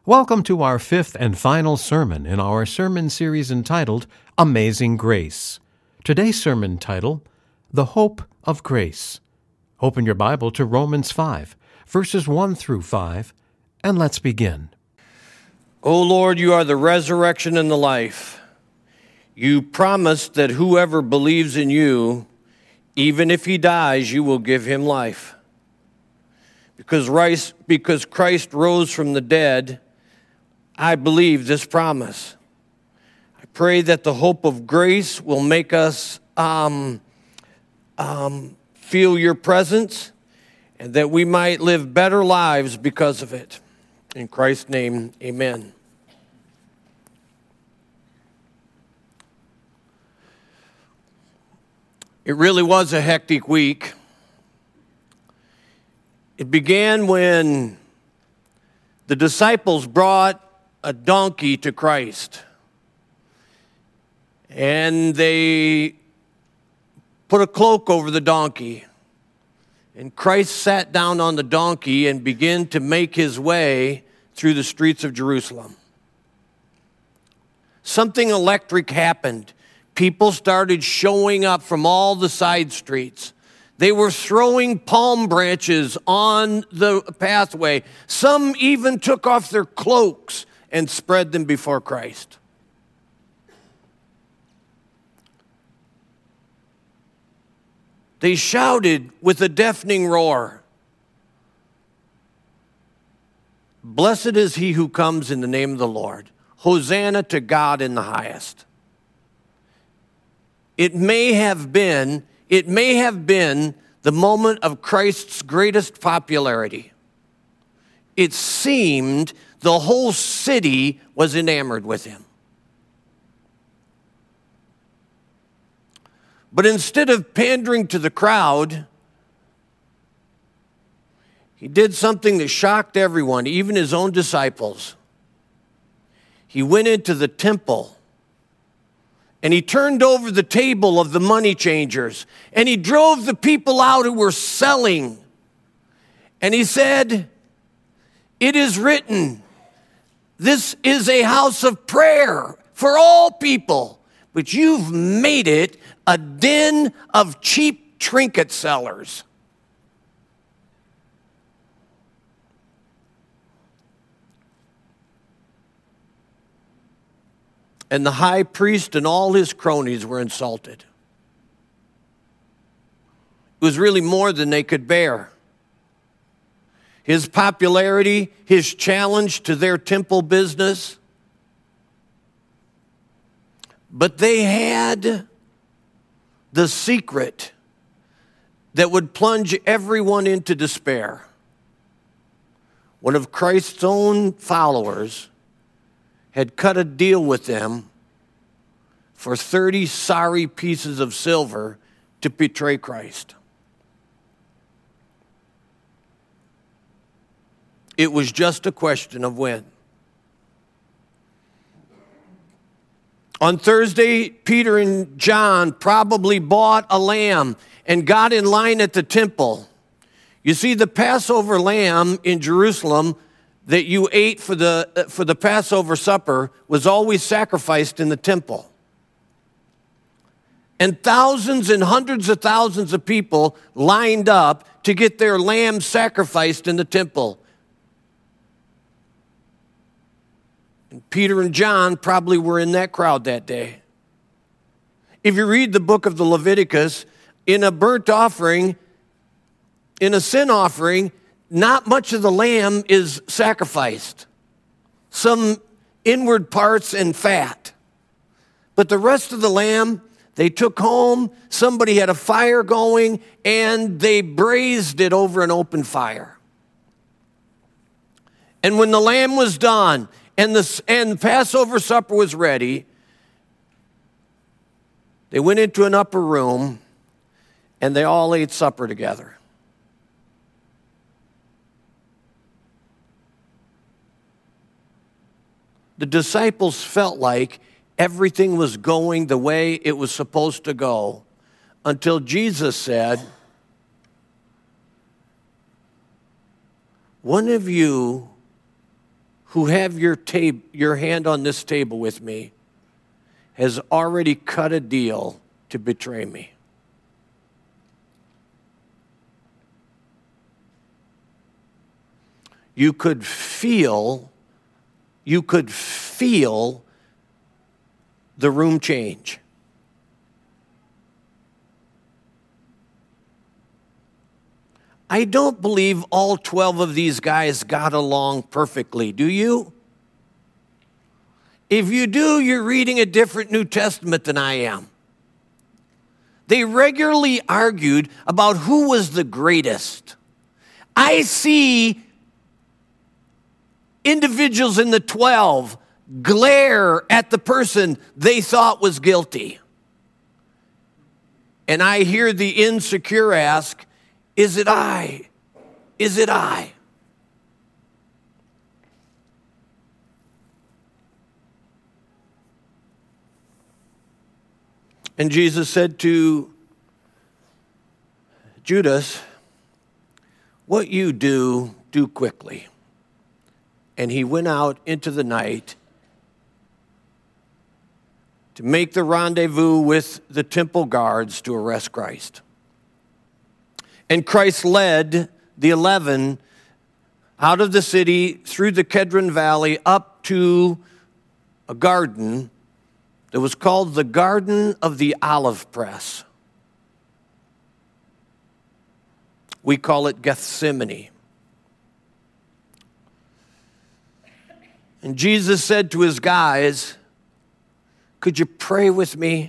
Welcome to our fifth and final sermon in our sermon series entitled Amazing Grace. Today's sermon title, The Hope of Grace. Open your Bible to Romans 5, verses 1 through 5, and let's begin. O Lord, you are the resurrection and the life. You promised that whoever believes in you, even if he dies, you will give him life. Because Christ rose from the dead, I believe this promise. I pray that the hope of grace will make us feel your presence and that we might live better lives because of it. In Christ's name, amen. It really was a hectic week. It began when the disciples brought a donkey to Christ. And they put a cloak over the donkey. And Christ sat down on the donkey and began to make his way through the streets of Jerusalem. Something electric happened. People started showing up from all the side streets. They were throwing palm branches on the pathway. Some even took off their cloaks and spread them before Christ. They shouted with a deafening roar, "Blessed is he who comes in the name of the Lord. Hosanna to God in the highest." It may have been the moment of Christ's greatest popularity. It seemed the whole city was enamored with him. But instead of pandering to the crowd, he did something that shocked everyone, even his own disciples. He went into the temple and he turned over the table of the money changers and he drove the people out who were selling. And he said, "It is written, this is a house of prayer for all people, but you've made it a den of cheap trinket sellers." And the high priest and all his cronies were insulted. It was really more than they could bear. His popularity, his challenge to their temple business. But they had the secret that would plunge everyone into despair. One of Christ's own followers had cut a deal with them for 30 sorry pieces of silver to betray Christ. It was just a question of when. On Thursday, Peter and John probably bought a lamb and got in line at the temple. You see, the Passover lamb in Jerusalem that you ate for the Passover supper was always sacrificed in the temple. And thousands and hundreds of thousands of people lined up to get their lamb sacrificed in the temple. And Peter and John probably were in that crowd that day. If you read the book of the Leviticus, in a burnt offering, in a sin offering, not much of the lamb is sacrificed. Some inward parts and fat. But the rest of the lamb, they took home, somebody had a fire going, and they braised it over an open fire. And when the lamb was done, and the Passover supper was ready, they went into an upper room, and they all ate supper together. The disciples felt like everything was going the way it was supposed to go until Jesus said, "One of you who have your hand on this table with me has already cut a deal to betray me. You could feel the room change. I don't believe all 12 of these guys got along perfectly, do you? If you do, you're reading a different New Testament than I am. They regularly argued about who was the greatest. I see individuals in the 12 glare at the person they thought was guilty. And I hear the insecure ask, "Is it I? Is it I?" And Jesus said to Judas, "What you do, do quickly." And he went out into the night to make the rendezvous with the temple guards to arrest Christ. And Christ led the 11 out of the city through the Kedron Valley up to a garden that was called the Garden of the Olive Press. We call it Gethsemane. And Jesus said to his guys, "Could you pray with me?"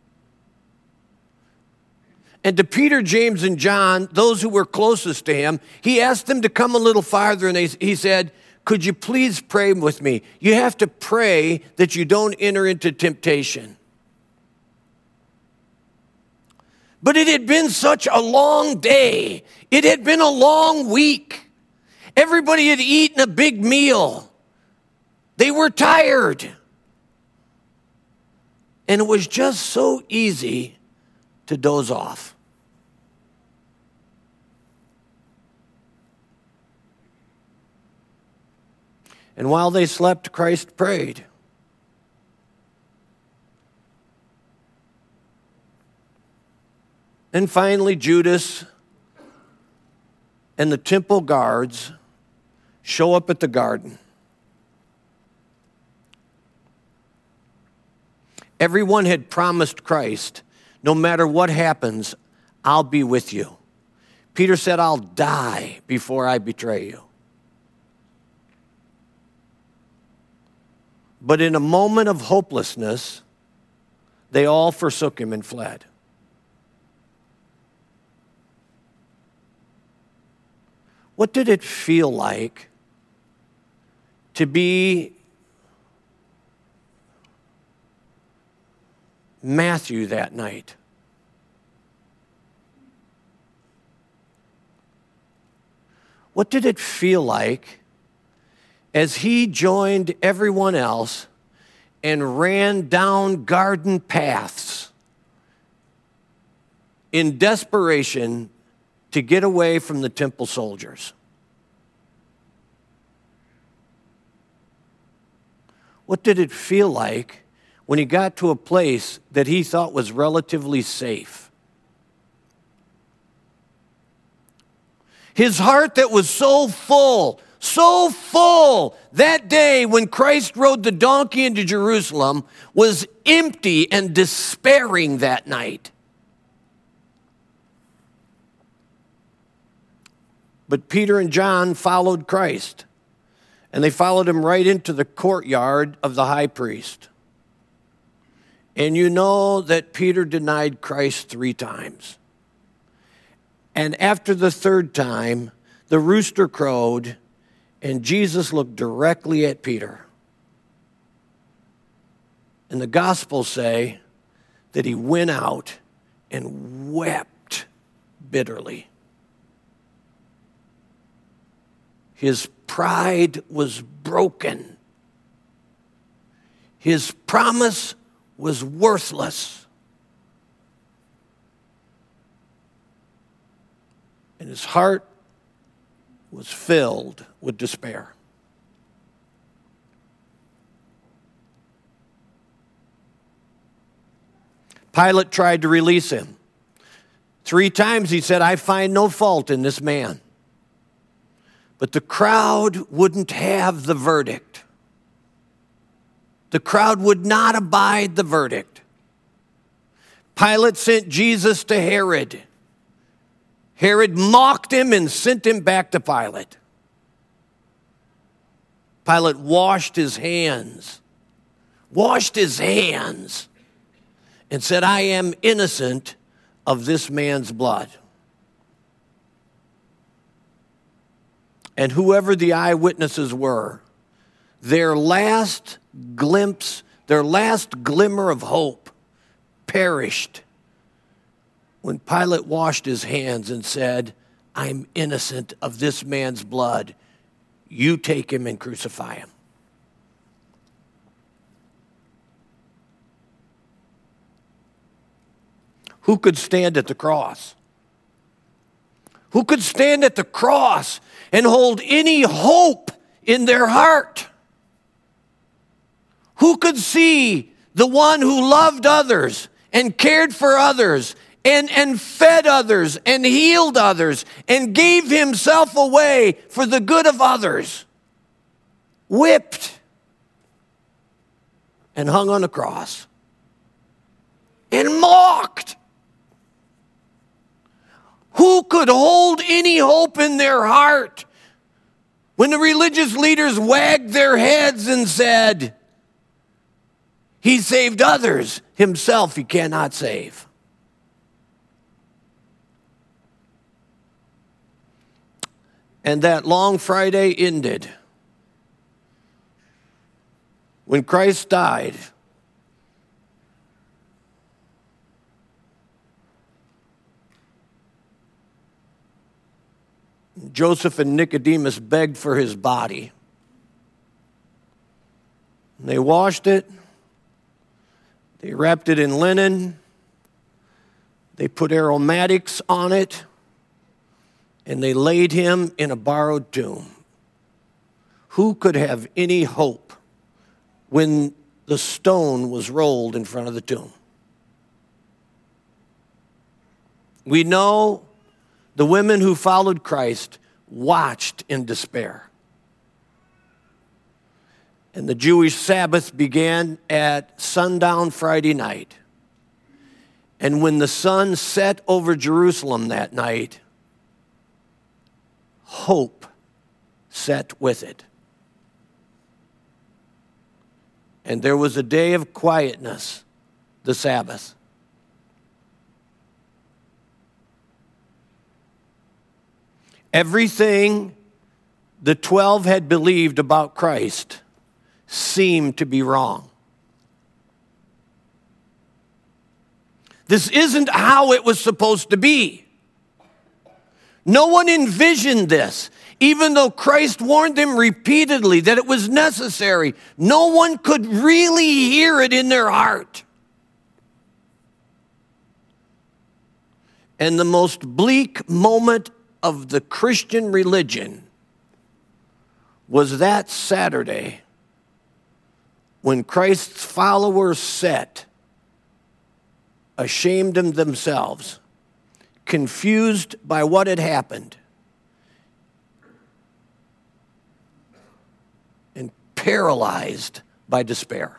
And to Peter, James, and John, those who were closest to him, he asked them to come a little farther, and he said, "Could you please pray with me? You have to pray that you don't enter into temptation." But it had been such a long day. It had been a long week. Everybody had eaten a big meal. They were tired. And it was just so easy to doze off. And while they slept, Christ prayed. And finally, Judas and the temple guards show up at the garden. Everyone had promised Christ, "No matter what happens, I'll be with you." Peter said, "I'll die before I betray you." But in a moment of hopelessness, they all forsook him and fled. What did it feel like to be Matthew that night? What did it feel like as he joined everyone else and ran down garden paths in desperation to get away from the temple soldiers? What did it feel like when he got to a place that he thought was relatively safe? His heart that was so full that day when Christ rode the donkey into Jerusalem was empty and despairing that night. But Peter and John followed Christ, and they followed him right into the courtyard of the high priest. And you know that Peter denied Christ 3 times. And after the 3rd time, the rooster crowed, and Jesus looked directly at Peter. And the Gospels say that he went out and wept bitterly. His pride was broken. His promise was worthless. And his heart was filled with despair. Pilate tried to release him. 3 times he said, I find no fault in this man. But the crowd wouldn't have the verdict. The crowd would not abide the verdict. Pilate sent Jesus to Herod. Herod mocked him and sent him back to Pilate. Pilate washed his hands, and said, I am innocent of this man's blood. And whoever the eyewitnesses were, their last glimpse, their last glimmer of hope perished when Pilate washed his hands and said, I'm innocent of this man's blood. You take him and crucify him. Who could stand at the cross? Who could stand at the cross and hold any hope in their heart? Who could see the one who loved others and cared for others and fed others and healed others and gave himself away for the good of others, whipped and hung on a cross and mocked? Who could hold any hope in their heart when the religious leaders wagged their heads and said, he saved others, himself he cannot save? And that long Friday ended when Christ died. Joseph and Nicodemus begged for his body. And they washed it. They wrapped it in linen. They put aromatics on it. And they laid him in a borrowed tomb. Who could have any hope when the stone was rolled in front of the tomb? We know the women who followed Christ watched in despair. And the Jewish Sabbath began at sundown Friday night. And when the sun set over Jerusalem that night, hope set with it. And there was a day of quietness, the Sabbath. Everything the 12 had believed about Christ seemed to be wrong. This isn't how it was supposed to be. No one envisioned this. Even though Christ warned them repeatedly that it was necessary, no one could really hear it in their heart. And the most bleak moment of the Christian religion was that Saturday when Christ's followers sat, ashamed of themselves, confused by what had happened, and paralyzed by despair.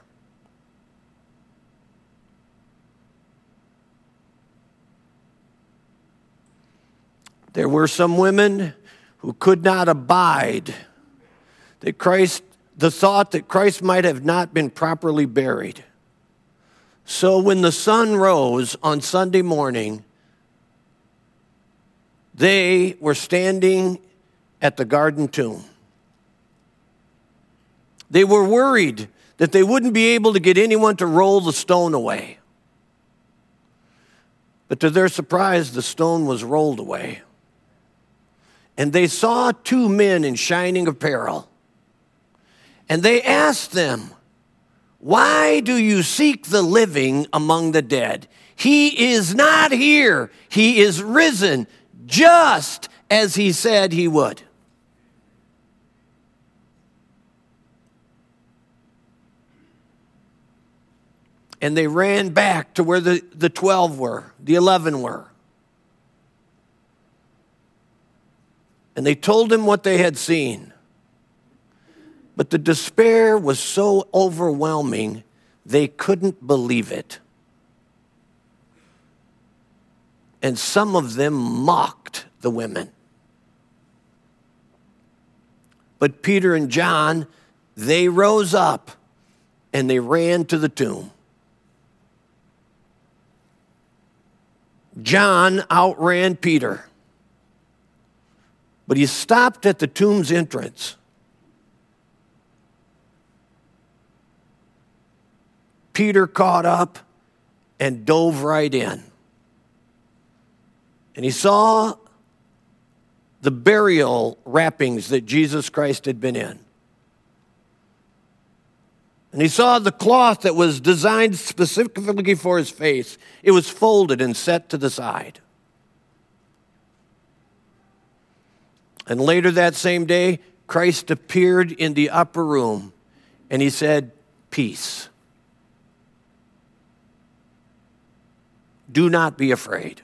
There were some women who could not abide that the thought that Christ might have not been properly buried. So when the sun rose on Sunday morning, they were standing at the garden tomb. They were worried that they wouldn't be able to get anyone to roll the stone away. But to their surprise, the stone was rolled away. And they saw 2 men in shining apparel. And they asked them, "Why do you seek the living among the dead? He is not here. He is risen, just as he said he would." and they ran back to where the 12 were, the 11 were. And they told him what they had seen. But the despair was so overwhelming, they couldn't believe it. And some of them mocked the women. But Peter and John, they rose up and they ran to the tomb. John outran Peter, but he stopped at the tomb's entrance. Peter caught up and dove right in. And he saw the burial wrappings that Jesus Christ had been in. And he saw the cloth that was designed specifically for his face. It was folded and set to the side. And later that same day, Christ appeared in the upper room, and he said, "Peace. Do not be afraid."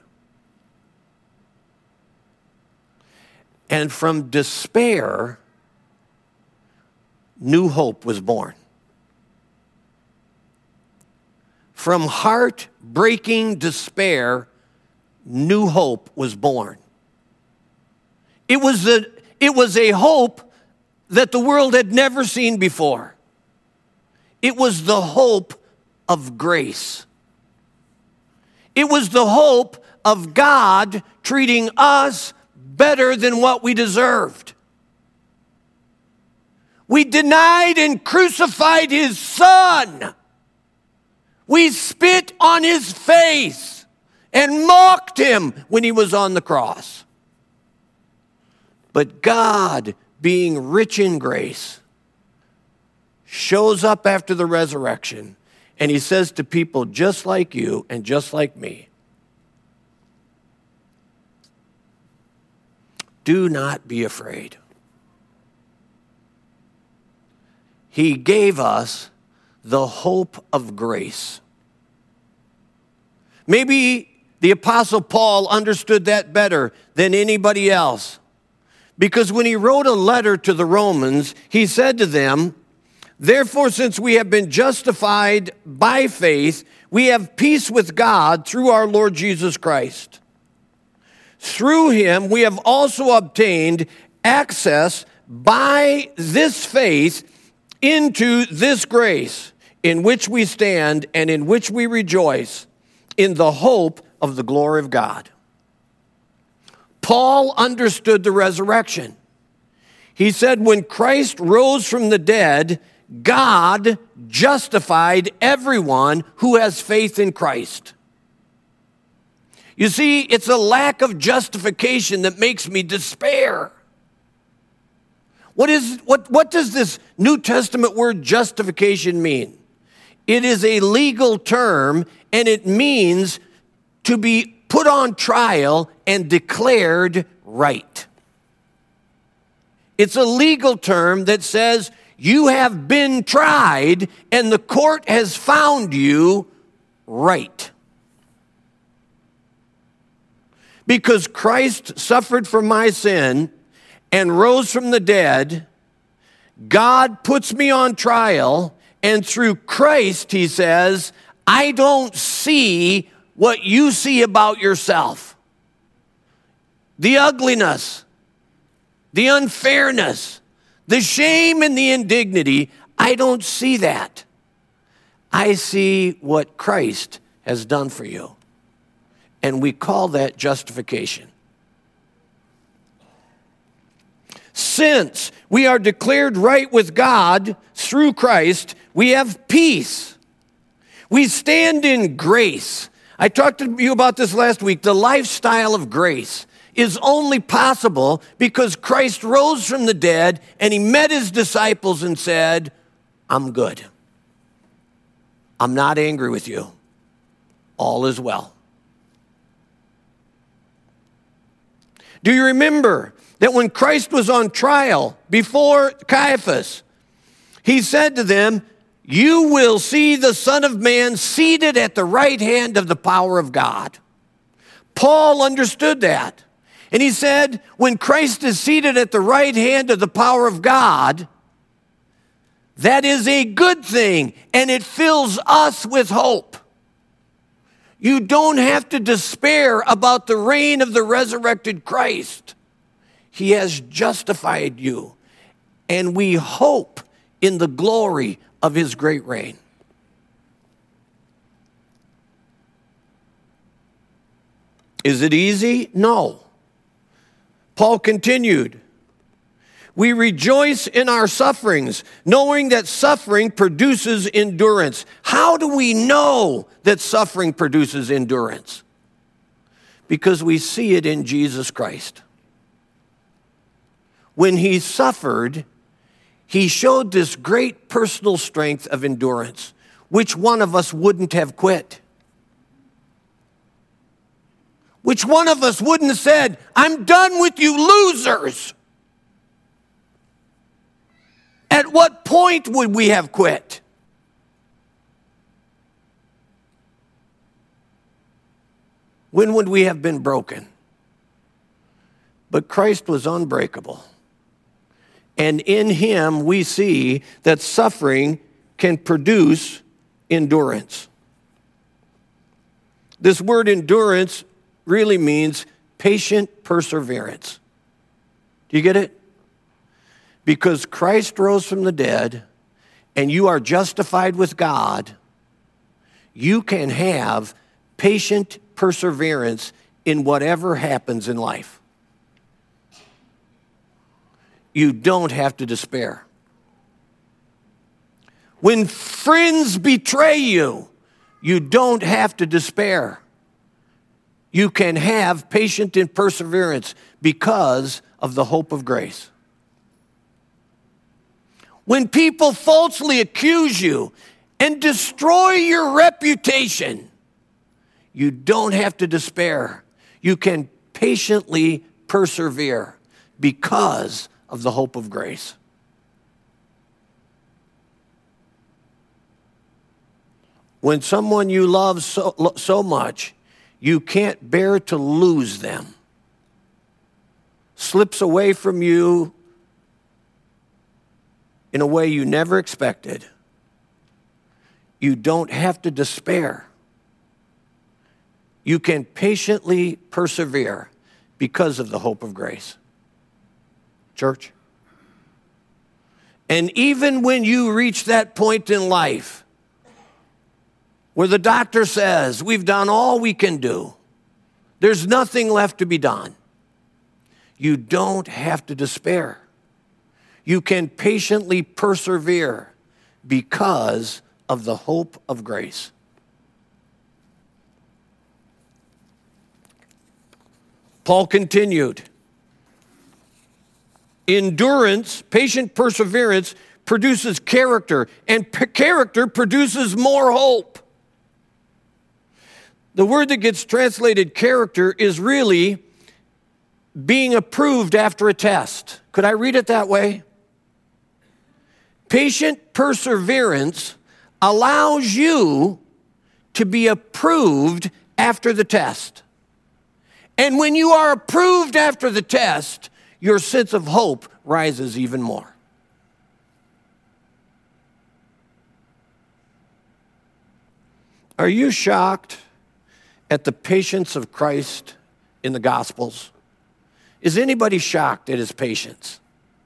And from despair, new hope was born. From heart-breaking despair, new hope was born. It was a hope that the world had never seen before. It was the hope of grace. It was the hope of God treating us better than what we deserved. We denied and crucified his son. We spit on his face and mocked him when he was on the cross. But God, being rich in grace, shows up after the resurrection, and he says to people just like you and just like me, do not be afraid. He gave us the hope of grace. Maybe the Apostle Paul understood that better than anybody else, because when he wrote a letter to the Romans, he said to them, "Therefore, since we have been justified by faith, we have peace with God through our Lord Jesus Christ. Through him, we have also obtained access by this faith into this grace in which we stand and in which we rejoice in the hope of the glory of God." Paul understood the resurrection. He said when Christ rose from the dead, God justified everyone who has faith in Christ. You see, it's a lack of justification that makes me despair. What does this New Testament word justification mean? It is a legal term, and it means to be put on trial and declared right. It's a legal term that says you have been tried and the court has found you right. Because Christ suffered for my sin and rose from the dead, God puts me on trial, and through Christ, he says, I don't see what you see about yourself. The ugliness, the unfairness, the shame and the indignity, I don't see that. I see what Christ has done for you. And we call that justification. Since we are declared right with God through Christ, we have peace. We stand in grace. I talked to you about this last week. The lifestyle of grace is only possible because Christ rose from the dead and he met his disciples and said, I'm good. I'm not angry with you. All is well. Do you remember that when Christ was on trial before Caiaphas, he said to them, you will see the Son of Man seated at the right hand of the power of God. Paul understood that. And he said, when Christ is seated at the right hand of the power of God, that is a good thing, and it fills us with hope. You don't have to despair about the reign of the resurrected Christ. He has justified you, and we hope in the glory of his great reign. Is it easy? No. Paul continued, we rejoice in our sufferings, knowing that suffering produces endurance. How do we know that suffering produces endurance? Because we see it in Jesus Christ. When he suffered, he showed this great personal strength of endurance. Which one of us wouldn't have quit? Which one of us wouldn't have said, I'm done with you losers? At what point would we have quit? When would we have been broken? But Christ was unbreakable. And in him we see that suffering can produce endurance. This word endurance really means patient perseverance. Do you get it? Because Christ rose from the dead and you are justified with God, you can have patient perseverance in whatever happens in life. You don't have to despair. When friends betray you, you don't have to despair. You can have patience and perseverance because of the hope of grace. When people falsely accuse you and destroy your reputation, you don't have to despair. You can patiently persevere because of the hope of grace. When someone you love so much, you can't bear to lose them, slips away from you in a way you never expected, you don't have to despair. You can patiently persevere because of the hope of grace. Church. And even when you reach that point in life where the doctor says, we've done all we can do, there's nothing left to be done, you don't have to despair. You can patiently persevere because of the hope of grace. Paul continued, endurance, patient perseverance produces character, and character produces more hope. The word that gets translated character is really being approved after a test. Could I read it that way? Patient perseverance allows you to be approved after the test. And when you are approved after the test, your sense of hope rises even more. Are you shocked at the patience of Christ in the Gospels? Is anybody shocked at his patience?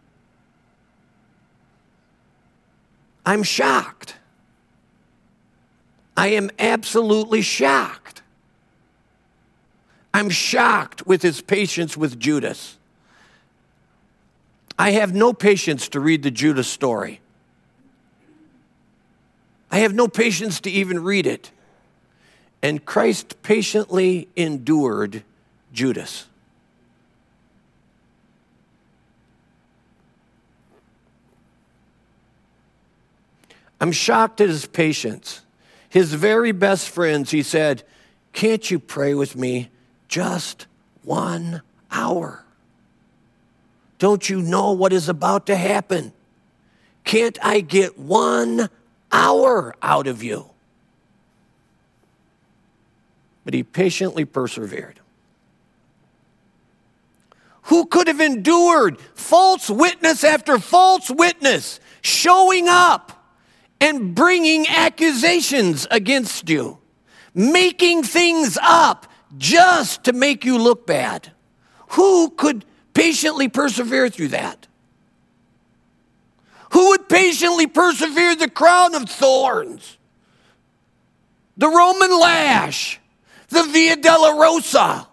I'm shocked. I am absolutely shocked. I'm shocked with his patience with Judas. I have no patience to read the Judas story. I have no patience to even read it. And Christ patiently endured Judas. I'm shocked at his patience. His very best friends, he said, can't you pray with me just 1 hour? Don't you know what is about to happen? Can't I get 1 hour out of you. But he patiently persevered. Who could have endured false witness after false witness showing up and bringing accusations against you, making things up just to make you look bad? Who could patiently persevere through that? Who would patiently persevere the crown of thorns, the Roman lash, the Via Dolorosa?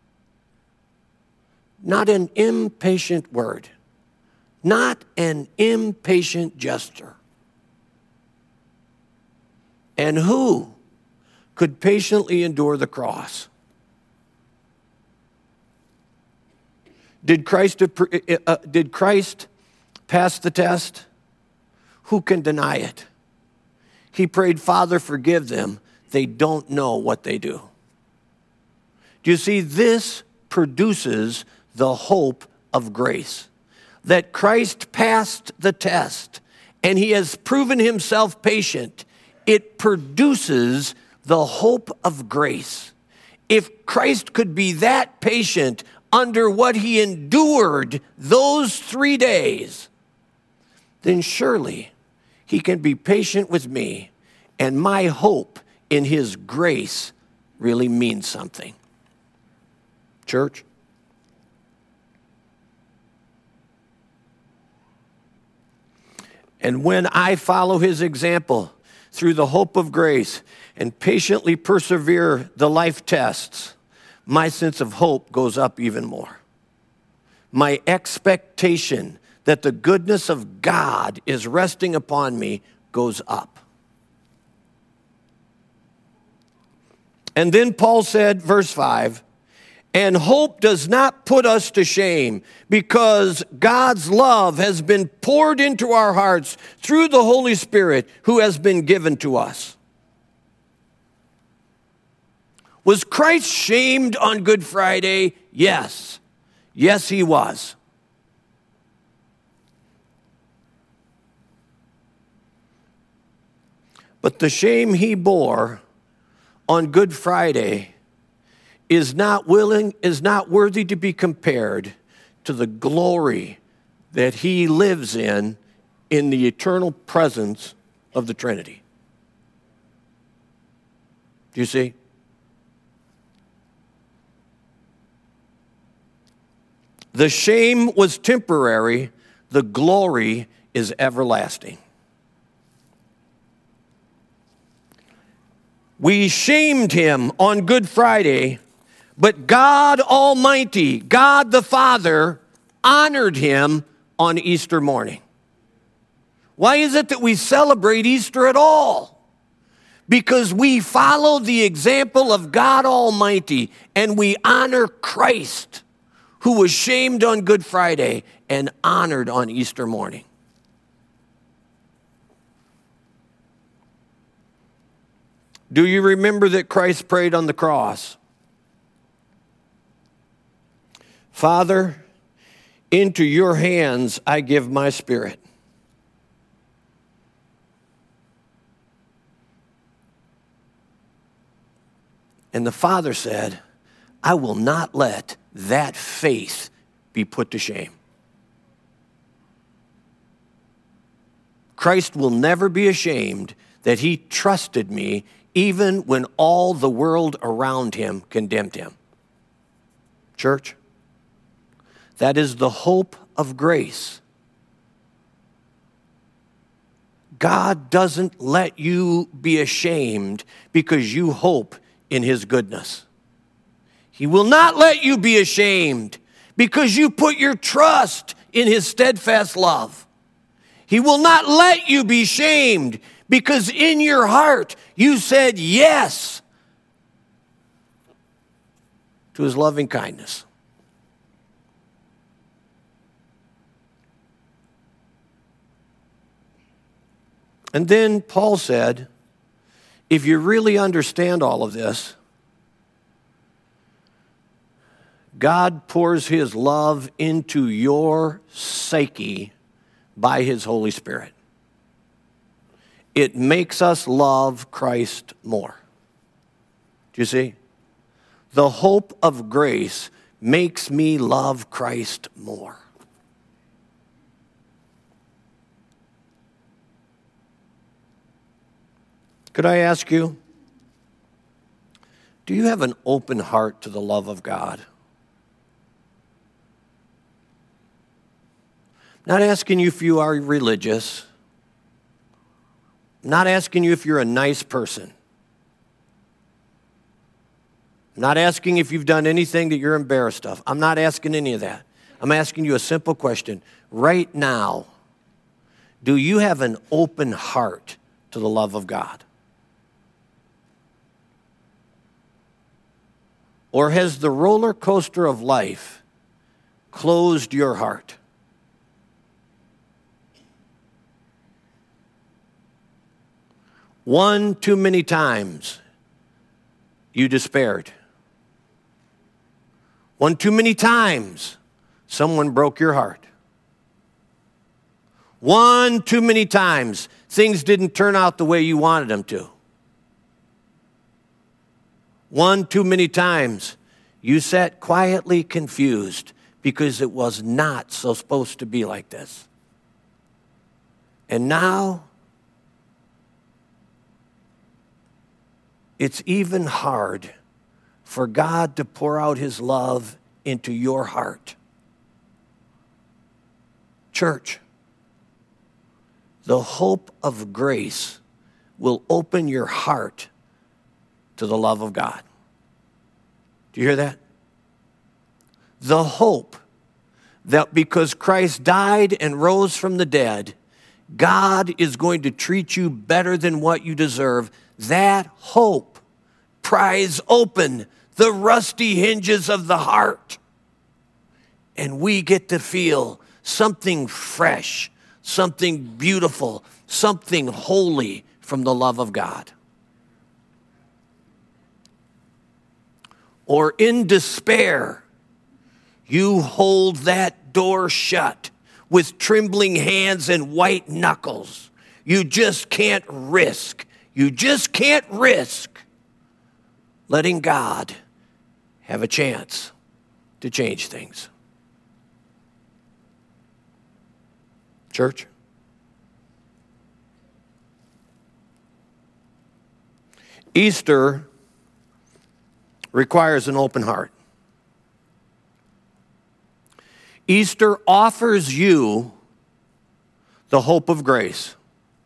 Not an impatient word, not an impatient gesture. And who could patiently endure the cross? Did Christ pass the test? Who can deny it? He prayed, Father, forgive them. They don't know what they do. Do you see, this produces the hope of grace. That Christ passed the test and he has proven himself patient. It produces the hope of grace. If Christ could be that patient under what he endured those 3 days, then surely he can be patient with me, and my hope in his grace really means something. Church? And when I follow his example through the hope of grace and patiently persevere the life tests, my sense of hope goes up even more. My expectation that the goodness of God is resting upon me goes up. And then Paul said, verse 5, and hope does not put us to shame, because God's love has been poured into our hearts through the Holy Spirit who has been given to us. Was Christ shamed on Good Friday? Yes. Yes, he was. But the shame he bore on Good Friday is not worthy to be compared to the glory that he lives in the eternal presence of the Trinity. Do you see? The shame was temporary, the glory is everlasting. We shamed him on Good Friday, but God Almighty, God the Father, honored him on Easter morning. Why is it that we celebrate Easter at all? Because we follow the example of God Almighty and we honor Christ, who was shamed on Good Friday and honored on Easter morning. Do you remember that Christ prayed on the cross? Father, into your hands I give my spirit. And the Father said, I will not let that faith be put to shame. Christ will never be ashamed that he trusted me even when all the world around him condemned him. Church, that is the hope of grace. God doesn't let you be ashamed because you hope in his goodness. He will not let you be ashamed because you put your trust in his steadfast love. He will not let you be shamed because in your heart you said yes to his loving kindness. And then Paul said, if you really understand all of this, God pours his love into your psyche by his Holy Spirit. it makes us love Christ more. Do you see? The hope of grace makes me love Christ more. Could I ask you, do you have an open heart to the love of God? Not asking you if you are religious. Not asking you if you're a nice person. Not asking if you've done anything that you're embarrassed of. I'm not asking any of that. I'm asking you a simple question. Right now, do you have an open heart to the love of God? Or has the roller coaster of life closed your heart? One too many times you despaired. One too many times someone broke your heart. One too many times things didn't turn out the way you wanted them to. One too many times you sat quietly confused because it was not so supposed to be like this. And now it's even hard for God to pour out his love into your heart. Church, the hope of grace will open your heart to the love of God. Do you hear that? The hope that because Christ died and rose from the dead, God is going to treat you better than what you deserve. That hope pries open the rusty hinges of the heart. And we get to feel something fresh, something beautiful, something holy from the love of God. Or in despair, you hold that door shut with trembling hands and white knuckles. You just can't risk letting God have a chance to change things. Church, Easter requires an open heart. Easter offers you the hope of grace.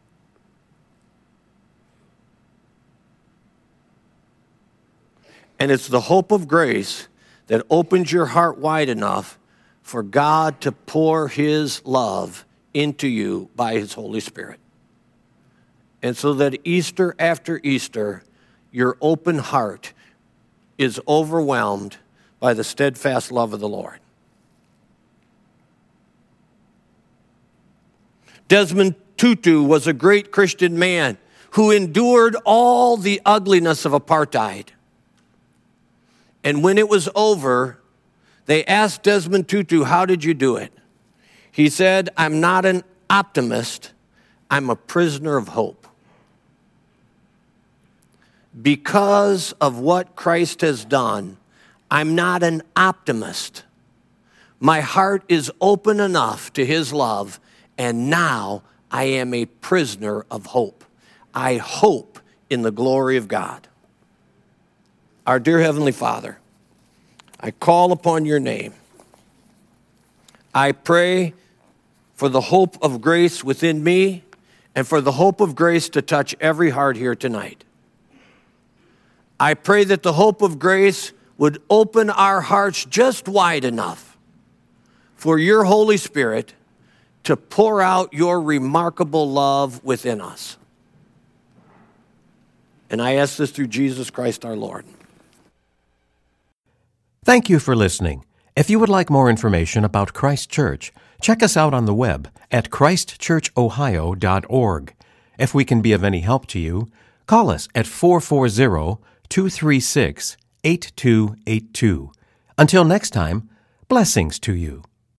And it's the hope of grace that opens your heart wide enough for God to pour his love into you by his Holy Spirit. And so that Easter after Easter, your open heart is overwhelmed by the steadfast love of the Lord. Desmond Tutu was a great Christian man who endured all the ugliness of apartheid. And when it was over, they asked Desmond Tutu, "How did you do it?" He said, "I'm not an optimist, I'm a prisoner of hope." Because of what Christ has done, I'm not an optimist. My heart is open enough to his love, and now I am a prisoner of hope. I hope in the glory of God. Our dear Heavenly Father, I call upon your name. I pray for the hope of grace within me and for the hope of grace to touch every heart here tonight. I pray that the hope of grace would open our hearts just wide enough for your Holy Spirit to pour out your remarkable love within us. And I ask this through Jesus Christ our Lord. Thank you for listening. If you would like more information about Christ Church, check us out on the web at christchurchohio.org. If we can be of any help to you, call us at 440-236-8282. Until next time, blessings to you.